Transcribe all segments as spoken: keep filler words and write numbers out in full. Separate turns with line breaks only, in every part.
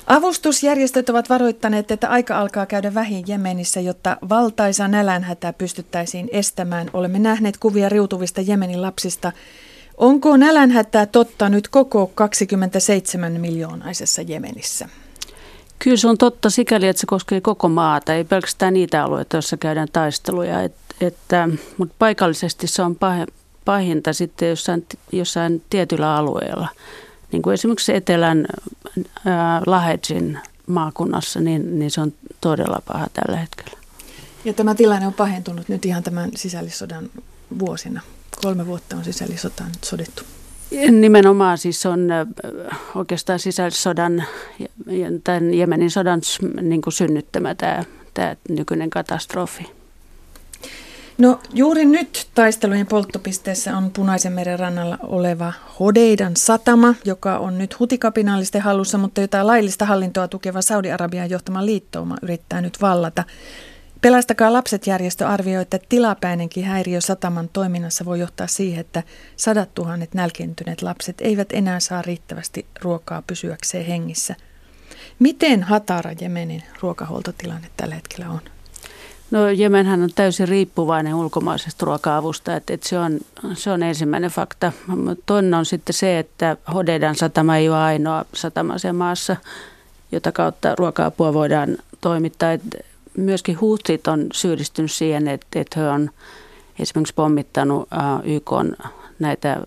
Avustusjärjestöt ovat varoittaneet, että aika alkaa käydä vähin Jemenissä, jotta valtaisa nälänhätä pystyttäisiin estämään. Olemme nähneet kuvia riutuvista Jemenin lapsista. Onko nälänhätää totta nyt koko kaksikymmentäseitsemän miljoonaisessa Jemenissä?
Kyllä se on totta sikäli, että se koskee koko maata, ei pelkästään niitä alueita, joissa käydään taisteluja. Et, että, mutta paikallisesti se on pahinta sitten jossain, jossain tietyllä alueella. Niin kuin esimerkiksi Etelän ää, Lahejin maakunnassa, niin, niin se on todella paha tällä hetkellä.
Ja tämä tilanne on pahentunut nyt ihan tämän sisällissodan vuosina. Kolme vuotta on sisällissotaa nyt sodittu.
Nimenomaan siis on oikeastaan sisällissodan ja tämän Jemenin sodan niin kuin synnyttämä tämä, tämä nykyinen katastrofi.
No juuri nyt taistelujen polttopisteessä on Punaisen meren rannalla oleva Hodeidan satama, joka on nyt hutikapinallisten hallussa, mutta jota laillista hallintoa tukeva Saudi-Arabian johtama liittouma yrittää nyt vallata. Pelastakaa lapset-järjestö arvioi, että tilapäinenkin häiriö sataman toiminnassa voi johtaa siihen, että sadat tuhannet nälkiintyneet lapset eivät enää saa riittävästi ruokaa pysyäkseen hengissä. Miten hatara Jemenin ruokahuoltotilanne tällä hetkellä on?
No Jemenhän on täysin riippuvainen ulkomaisesta ruoka-avusta, että, että se, on, se on ensimmäinen fakta. Toinen on sitten se, että Hodeidan satama ei ole ainoa satama sen maassa, jota kautta ruoka-apua voidaan toimittaa. Että myöskin Houthit on syyllistynyt siihen, että, että he on esimerkiksi pommittanut Y K:n näitä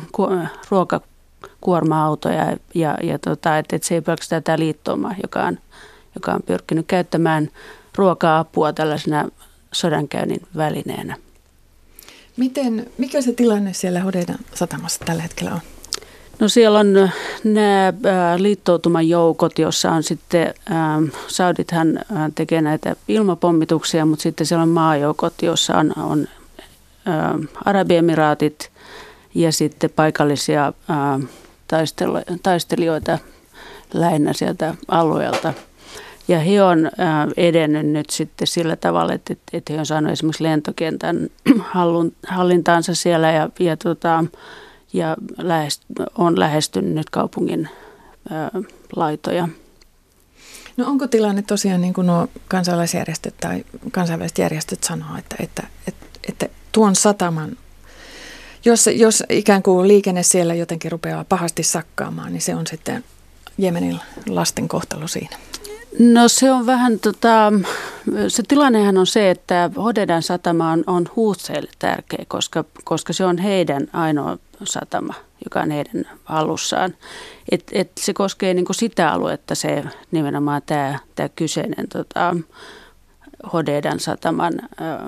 ruokakuorma-autoja ja, ja tota, että, että se ei pelkästään tämä liittouma, joka on, joka on pyrkinyt käyttämään ruoka-apua tällaisena sodankäynnin välineenä.
Miten, mikä se tilanne siellä Hodeidan satamassa tällä hetkellä on?
No siellä on nämä liittoutuman joukot, joissa on sitten, Saudithan tekee näitä ilmapommituksia, mutta sitten siellä on maajoukot, joissa on, on Arabiemiraatit ja sitten paikallisia taistelijoita lähinnä sieltä alueelta. Ja he on edennyt nyt sitten sillä tavalla, että, että he on saanut esimerkiksi lentokentän hallintaansa siellä ja, ja, tota, ja lähest, on lähestynyt nyt kaupungin ää, laitoja.
No onko tilanne tosiaan niin kuin nuo kansalaisjärjestöt tai kansainväliset järjestöt sanoo, että, että, että, että tuon sataman, jos, jos ikään kuin liikenne siellä jotenkin rupeaa pahasti sakkaamaan, niin se on sitten Jemenin lasten kohtalo siinä?
No se on vähän, tota, se tilannehan on se, että Hodeidan satama on, on Houthille tärkeä, koska, koska se on heidän ainoa satama, joka on heidän alussaan. Et, et se koskee niin kuin sitä aluetta, se nimenomaan tämä, tämä kyseinen tota, Hodeidan sataman ä,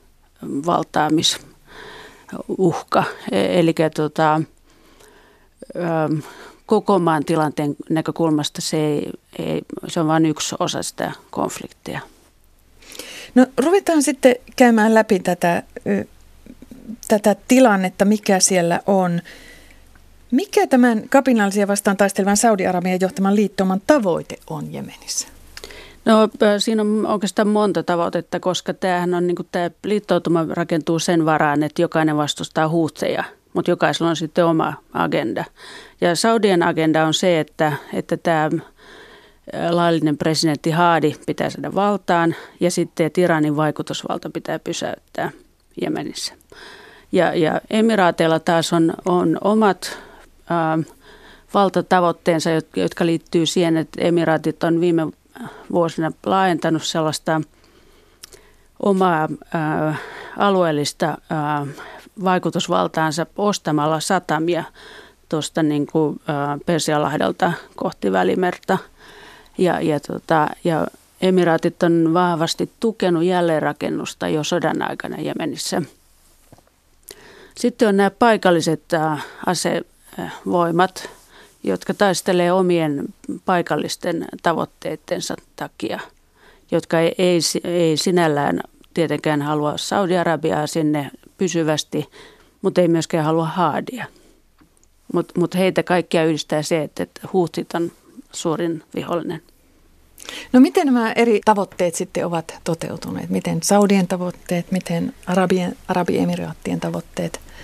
valtaamisuhka. Eli tota, ä, koko maan tilanteen näkökulmasta se, ei, ei, se on vain yksi osa sitä konfliktia.
No ruvetaan sitten käymään läpi tätä, tätä tilannetta, mikä siellä on. Mikä tämän kapinallisia vastaan taistelevan Saudi-Arabian johtaman liittouman tavoite on Jemenissä?
No siinä on oikeastaan monta tavoitetta, koska tämähän on, niin kuin tämä liittoutuma rakentuu sen varaan, että jokainen vastustaa Houtheja. Mutta jokaisella on sitten oma agenda. Ja Saudien agenda on se, että, että tämä laillinen presidentti Hadi pitää saada valtaan ja sitten Iranin vaikutusvalta pitää pysäyttää Jemenissä. Ja, ja emiraateilla taas on, on omat ää, valtatavoitteensa, jotka liittyy siihen, että emiraatit on viime vuosina laajentanut sellaista omaa ää, alueellista ää, vaikutusvaltaansa ostamalla satamia tuosta niin kuin Persianlahdelta kohti Välimerta. Ja, ja, tota, ja emiraatit on vahvasti tukenut jälleenrakennusta jo sodan aikana Jemenissä. Sitten on nämä paikalliset asevoimat, jotka taistelee omien paikallisten tavoitteittensa takia, jotka ei, ei, ei sinällään tietenkään halua Saudi-Arabiaa sinne pysyvästi, mutta ei myöskään halua Hadia. Mutta mut heitä kaikkia yhdistää se, että, että Houthit on suurin vihollinen.
No miten nämä eri tavoitteet sitten ovat toteutuneet? Miten Saudien tavoitteet, miten Arabien, Arabiemiraattien tavoitteet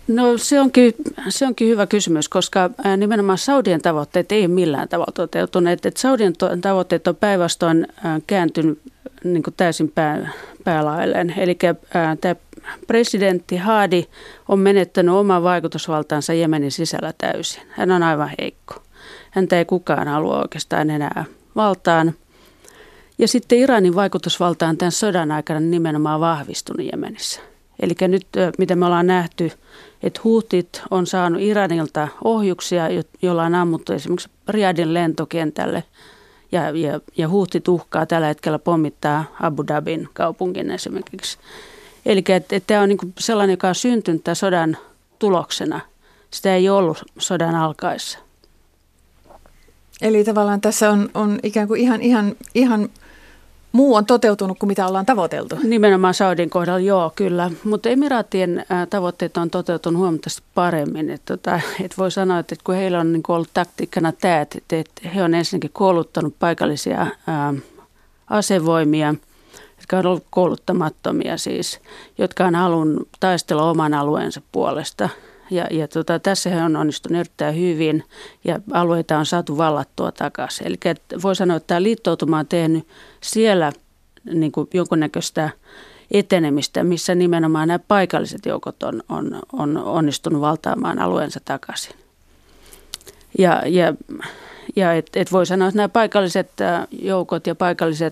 No se onkin, se onkin hyvä kysymys, koska nimenomaan Saudien tavoitteet ei ole millään tavalla toteutuneet. Et Saudien tavoitteet on päinvastoin kääntynyt niin kuin täysin pää, päälailleen. Eli tämä presidentti Hadi on menettänyt oman vaikutusvaltaansa Jemenin sisällä täysin. Hän on aivan heikko. Häntä ei kukaan halua oikeastaan enää valtaan. Ja sitten Iranin vaikutusvalta on tämän sodan aikana nimenomaan vahvistunut Jemenissä. Eli nyt mitä me ollaan nähty, että huutit on saanut Iranilta ohjuksia, joilla on ammuttu esimerkiksi Riyadhin lentokentälle. Ja, ja, ja huutit uhkaa tällä hetkellä pommittaa Abu Dhabin kaupungin esimerkiksi. Eli että et tämä on niinku sellainen, joka on syntynyt tämän sodan tuloksena. Sitä ei ollut sodan alkaessa.
Eli tavallaan tässä on, on ikään kuin ihan, ihan, ihan muu on toteutunut kuin mitä ollaan tavoiteltu.
Nimenomaan Saudin kohdalla, joo, kyllä. Mutta Emiraattien tavoitteet on toteutunut huomattavasti paremmin. Et, tota, et voi sanoa, että kun heillä on niin ollut taktiikkana tämä, että et he on ensinnäkin kouluttanut paikallisia ää, asevoimia, jotka on ollut kouluttamattomia siis, jotka on halunnut taistella oman alueensa puolesta. Ja, ja tota, tässä he on onnistunut erittäin hyvin ja alueita on saatu vallattua takaisin. Eli voi sanoa, että tämä liittoutuma on tehnyt siellä niin kuin jonkunnäköistä etenemistä, missä nimenomaan nämä paikalliset joukot on, on, on onnistunut valtaamaan alueensa takaisin. Ja, ja, ja et, et voi sanoa, että nämä paikalliset joukot ja paikalliset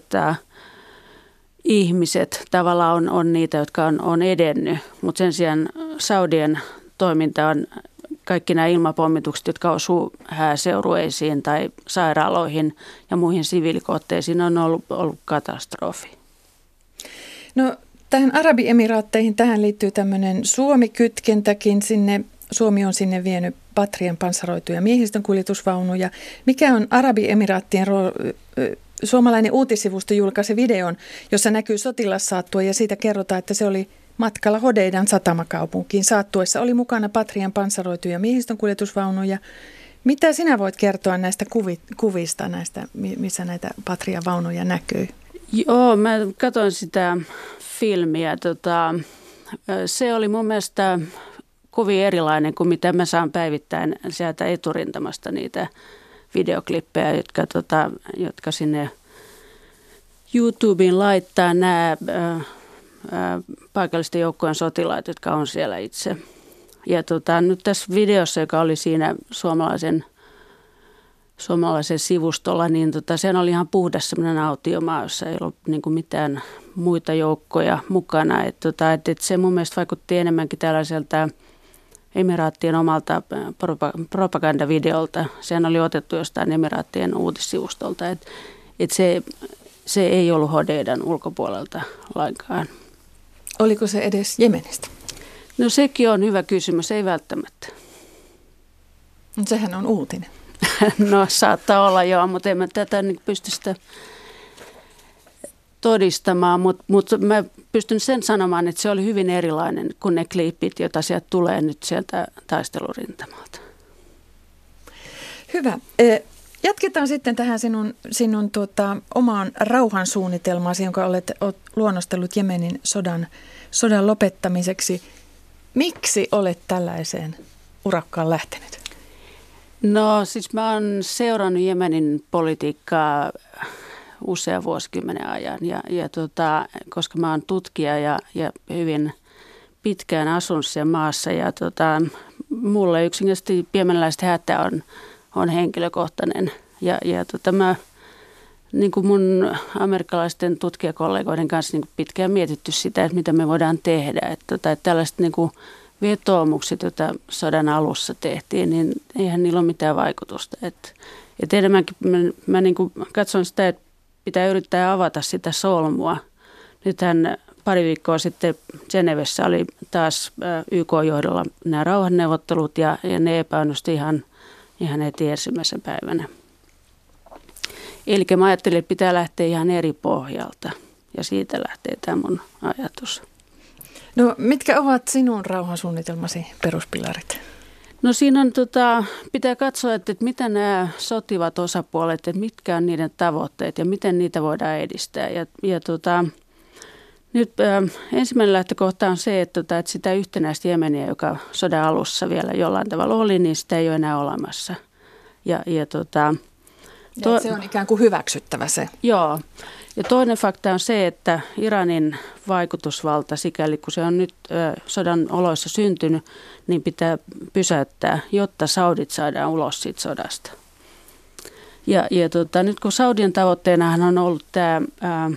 ihmiset tavallaan on, on niitä, jotka on, on edennyt, mutta sen sijaan Saudien toiminta on kaikki nämä ilmapommitukset, jotka osuu hääseurueisiin tai sairaaloihin ja muihin siviilikohteisiin, on ollut, ollut katastrofi.
No tähän Arabiemiraatteihin, tähän liittyy tämmöinen Suomi-kytkentäkin sinne. Suomi on sinne vienyt Patrian panssaroituja miehistön kuljetusvaunuja. Mikä on Arabiemiraattien rooli? Suomalainen uutissivusto julkaisi videon, jossa näkyy sotilassaattue ja siitä kerrotaan, että se oli matkalla Hodeidan satamakaupunkiin. Saattuessa oli mukana Patrian panssaroituja miehistönkuljetusvaunuja. Mitä sinä voit kertoa näistä kuvi, kuvista, näistä, missä näitä Patrian vaunuja näkyy?
Joo, mä katsoin sitä filmiä. Tota, se oli mun mielestä kovin erilainen kuin mitä mä saan päivittäin sieltä eturintamasta niitä videoklippejä, jotka, tota, jotka sinne YouTubeen laittaa nämä Äh, paikallisten joukkojen sotilaat, jotka on siellä itse. Ja tota, nyt tässä videossa, joka oli siinä suomalaisen, suomalaisen sivustolla, niin tota, se oli ihan puhdas sellainen autiomaa, jossa ei ollut niin kuin mitään muita joukkoja mukana. Et, tota, et, et se mun mielestä vaikutti enemmänkin tällaiselta Emiraattien omalta propagandavideolta. Sehän oli otettu jostain Emiraattien uutissivustolta. Et, et se, se ei ollut Hodeidan ulkopuolelta lainkaan.
Oliko se edes Jemenistä?
No sekin on hyvä kysymys, ei välttämättä.
Sehän on uutinen.
No saattaa olla joo, mutta en mä tätä niin pysty sitä todistamaan, mutta, mutta mä pystyn sen sanomaan, että se oli hyvin erilainen kuin ne klippit, joita sieltä tulee nyt sieltä taistelurintamalta.
Hyvä. Jatketaan sitten tähän sinun, sinun tuota, omaan rauhansuunnitelmaasi, jonka olet, olet luonnostellut Jemenin sodan, sodan lopettamiseksi. Miksi olet tällaiseen urakkaan lähtenyt?
No siis mä oon seurannut Jemenin politiikkaa usean vuosikymmenen ajan, ja, ja tota, koska mä oon tutkija ja, ja hyvin pitkään asun siellä maassa, ja tota, mulle yksinkertaisesti piemenläistä hätä on on henkilökohtainen. Ja, ja tota, mä niin kuin mun amerikkalaisten tutkijakollegoiden kanssa niin kuin pitkään mietitty sitä, että mitä me voidaan tehdä. Että, tota, että tällaiset niin kuin vetoomukset, joita sodan alussa tehtiin, niin eihän niillä ole mitään vaikutusta. Että, että enemmänkin mä, mä niin kuin katson sitä, että pitää yrittää avata sitä solmua. Nythän pari viikkoa sitten Genevessä oli taas Y K-johdolla nämä rauhanneuvottelut, ja, ja ne epäonnistui ihan ihan heti ensimmäisen päivänä. Eli mä ajattelin, että pitää lähteä ihan eri pohjalta, ja siitä lähtee tämä mun ajatus.
No mitkä ovat sinun rauhansuunnitelmasi peruspilarit?
No siinä on, tota, pitää katsoa, että, että mitä nämä sotivat osapuolet, että mitkä on niiden tavoitteet ja miten niitä voidaan edistää. Ja, ja tota, Nyt äh, ensimmäinen lähtökohta on se, että, että sitä yhtenäistä Jemeniä, joka sodan alussa vielä jollain tavalla oli, niin sitä ei ole enää olemassa. Ja, ja, tota,
to- ja se on ikään kuin hyväksyttävä se.
Joo. Ja toinen fakta on se, että Iranin vaikutusvalta, sikäli kun se on nyt äh, sodan oloissa syntynyt, niin pitää pysäyttää, jotta saudit saadaan ulos siitä sodasta. Ja, ja tota, nyt kun Saudien tavoitteenahan on ollut tämä äh,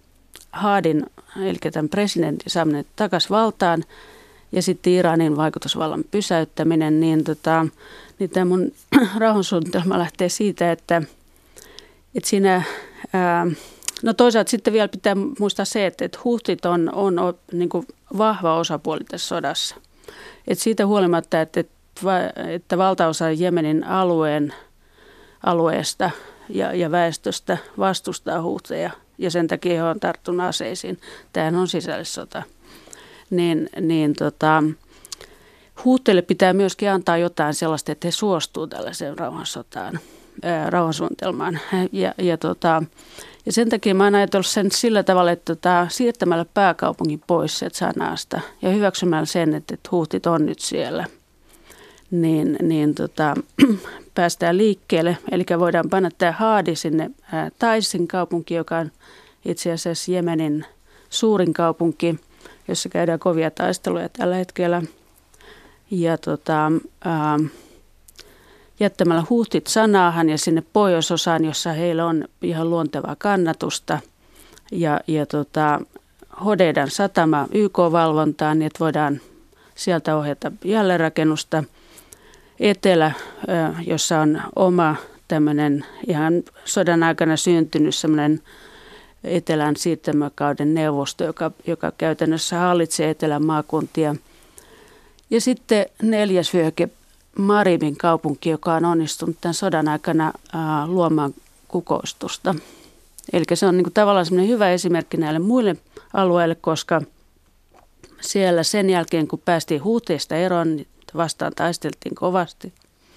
Hadin, eli tämän presidentin saaminen takaisin valtaan, ja sitten Iranin vaikutusvallan pysäyttäminen, niin, tota, niin tämä mun rauhansuunnitelma lähtee siitä, että, että siinä, ää, no toisaalta sitten vielä pitää muistaa se, että, että huhtit on, on, on niin kuin vahva osapuoli tässä sodassa. Et siitä huolimatta, että, että valtaosa Jemenin alueen, alueesta ja, ja väestöstä vastustaa huhteja, ja sen takia he on tarttunut aseisiin. Tämähän on sisällissota. Niin, niin tota, huuhteille pitää myöskin antaa jotain sellaista, että he suostuu tällaiseen rauhansotaan, ää, rauhansuunnitelmaan. Ja, ja, tota, ja sen takia mä oon ajatellut sen sillä tavalla, että tota, siirtämällä pääkaupungin pois sieltä Sanaasta ja hyväksymällä sen, että, että huuhtit on nyt siellä, niin, niin tota, päästään liikkeelle. Eli voidaan panna tämä Hadi sinne ää, Taisin kaupunki, joka on itse asiassa Jemenin suurin kaupunki, jossa käydään kovia taisteluja tällä hetkellä. Ja tota, ää, jättämällä huhtit Sanaahan ja sinne pohjoisosaan, jossa heillä on ihan luontevaa kannatusta. Ja, ja tota, Hodeidan satama Y K-valvontaan, niin että voidaan sieltä ohjata jälleenrakennusta. Etelä, jossa on oma tämmöinen ihan sodan aikana syntynyt semmoinen Etelän siirtymäkauden neuvosto, joka, joka käytännössä hallitsee Etelän maakuntia. Ja sitten neljäs vyöhyke, Maribin kaupunki, joka on onnistunut tämän sodan aikana ää, luomaan kukoistusta. Eli se on niin kuin tavallaan semmoinen hyvä esimerkki näille muille alueille, koska siellä sen jälkeen, kun päästiin huuhteista eroon, niin vastaan taisteltiin kovasti.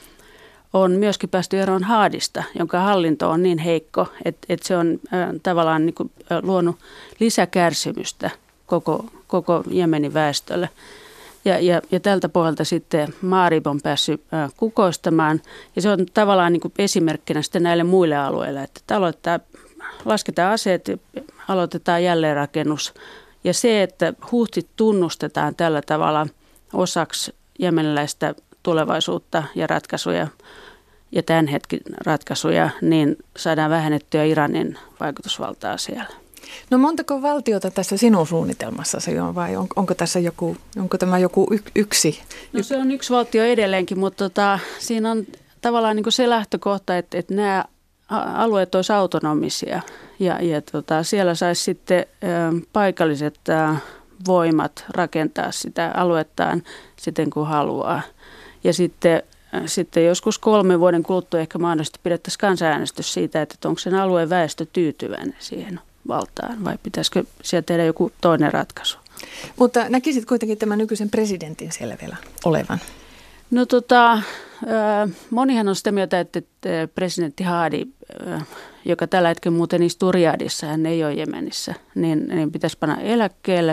On myöskin päästy eroon Hadista, jonka hallinto on niin heikko, että, että se on äh, tavallaan niin kuin, äh, luonut lisäkärsimystä koko, koko Jemenin väestölle. Ja, ja, ja tältä pohjalta sitten Marib on päässyt äh, kukoistamaan. Ja se on tavallaan niin kuin esimerkkinä sitten näille muille alueille, että aloittaa, lasketaan aseet, aloitetaan jälleenrakennus. Ja se, että huhtit tunnustetaan tällä tavalla osaksi jemeniläistä tulevaisuutta ja ratkaisuja ja tämän hetken ratkaisuja, niin saadaan vähennettyä Iranin vaikutusvaltaa siellä.
No montako valtiota tässä sinun suunnitelmassasi on vai on, onko tässä joku, onko tämä joku y, yksi?
No se on yksi valtio edelleenkin, mutta tota, siinä on tavallaan niin kuin se lähtökohta, että, että nämä alueet olisivat autonomisia ja, ja tota, siellä saisi sitten ä, paikalliset ä, voimat rakentaa sitä aluettaan siten kuin haluaa. Ja sitten, sitten joskus kolmen vuoden kuluttua ehkä mahdollisesti pidettäisiin kansanäänestys siitä, että onko sen alueen väestö tyytyväinen siihen valtaan vai pitäisikö siellä tehdä joku toinen ratkaisu.
Mutta näkisit kuitenkin tämän nykyisen presidentin siellä vielä olevan?
No tota, monihan on sitä mieltä, että presidentti Hadi, joka tällä hetkellä muuten istuu Riyadissa, hän ei ole Jemenissä, niin, niin pitäisi panna eläkkeelle,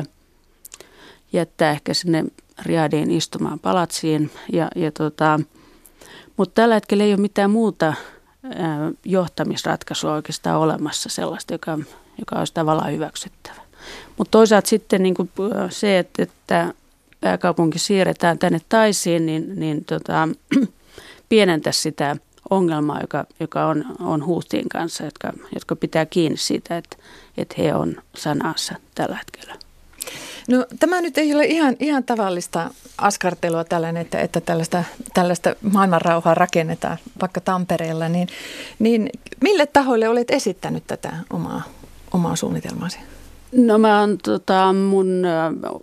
jättää ehkä sinne Riyadiin istumaan palatsiin. Ja, ja tota, mutta tällä hetkellä ei ole mitään muuta johtamisratkaisua oikeastaan olemassa sellaista, joka, joka olisi tavallaan hyväksyttävä. Mutta toisaalta sitten niin kuin se, että, että pääkaupunki siirretään tänne Taisiin, niin, niin tota, pienentäisi sitä ongelmaa, joka, joka on, on huuhtien kanssa, jotka, jotka pitää kiinni siitä, että, että he on Sanaassa tällä hetkellä.
No tämä nyt ei ole ihan, ihan tavallista askartelua tällainen, että, että tällaista, tällaista maailmanrauhaa rakennetaan vaikka Tampereella, niin, niin mille tahoille olet esittänyt tätä omaa, omaa suunnitelmaasi?
No mä oon tota, mun äh,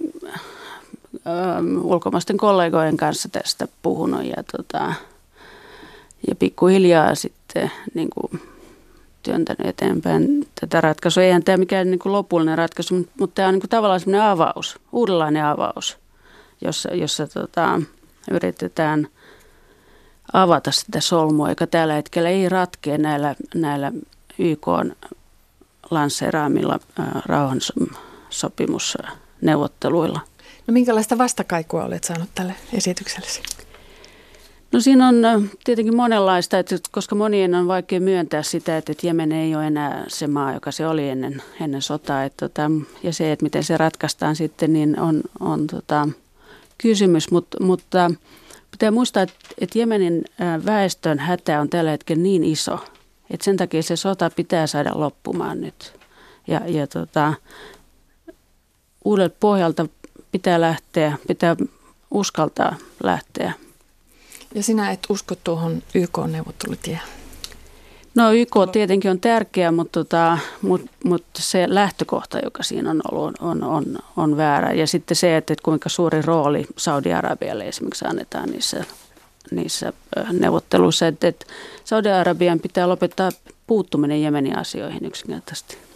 äh, ulkomaisten kollegojen kanssa tästä puhunut ja, tota, ja pikkuhiljaa sitten niin kuin työntänyt eteenpäin tätä ratkaisua. Eihän tämä mikään niin kuin lopullinen ratkaisu, mutta, mutta tämä on niin kuin tavallaan sellainen avaus, uudenlainen avaus, jossa, jossa tota, yritetään avata sitä solmua, joka tällä hetkellä ei ratkea näillä, näillä Y K:n lanseeraamilla äh, rauhan sopimusneuvotteluilla.
No minkälaista vastakaikua olet saanut tälle esityksellesi?
No siinä on tietenkin monenlaista, että koska monien on vaikea myöntää sitä, että Jemen ei ole enää se maa, joka se oli ennen, ennen sotaa. Että tota, ja se, että miten se ratkaistaan sitten, niin on, on tota, kysymys. Mut, mutta pitää muistaa, että, että Jemenin väestön hätä on tällä hetkellä niin iso, että sen takia se sota pitää saada loppumaan nyt. Ja, ja tota, uudelta pohjalta pitää lähteä, pitää uskaltaa lähteä.
Ja sinä et usko tuohon Y K-neuvottelutiehen?
No Y K tietenkin on tärkeä, mutta, tota, mutta, mutta se lähtökohta, joka siinä on ollut, on, on, on väärä. Ja sitten se, että kuinka suuri rooli Saudi-Arabialle esimerkiksi annetaan niissä, niissä neuvotteluissa. Että, että Saudi-Arabian pitää lopettaa puuttuminen Jemenin asioihin yksinkertaisesti.